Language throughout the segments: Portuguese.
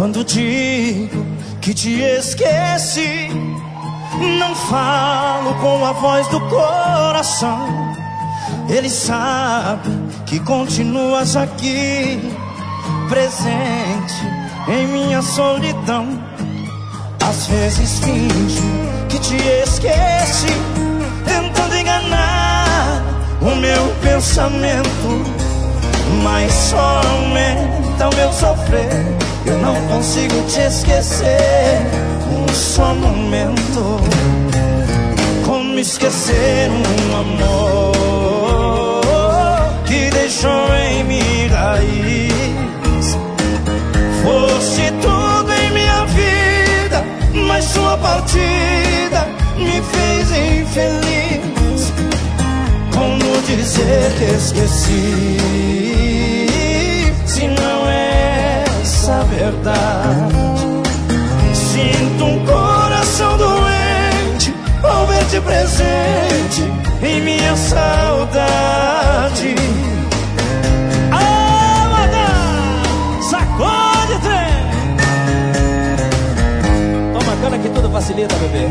Quando digo que te esqueci, não falo com a voz do coração. Ele sabe que continuas aqui, presente em minha solidão. Às vezes finjo que te esqueci, tentando enganar o meu pensamento, mas só aumenta o meu sofrer. Eu não consigo te esquecer um só momento. Como esquecer um amor que deixou em mim raiz? Fosse tudo em minha vida, mas sua partida me fez infeliz. Como dizer que esqueci, se não é essa verdade? Sinto um coração doente ao ver-te presente em minha saudade. Sacode, trem! Toma cana que tudo facilita, bebê.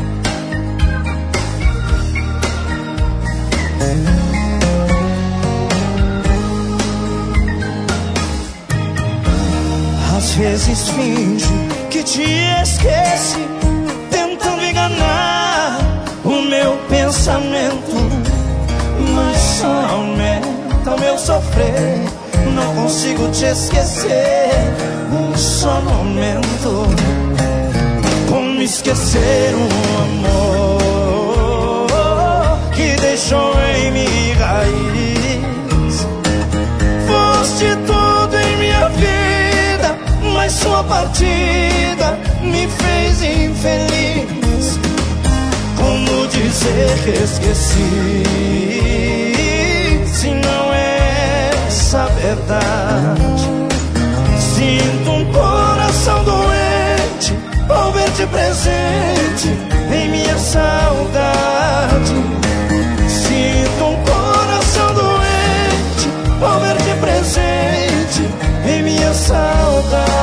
Às vezes finjo que te esqueci, tentando enganar o meu pensamento, mas só aumenta o meu sofrer. Não consigo te esquecer um só momento. Como esquecer um amor que deixou em mim raiz? Foste tudo em minha vida, mas sua partida me fez infeliz. Como dizer que esqueci, se não é essa verdade? Sinto um coração doente ao ver-te presente em minha saudade. Sinto um coração doente ao ver-te presente em minha saudade.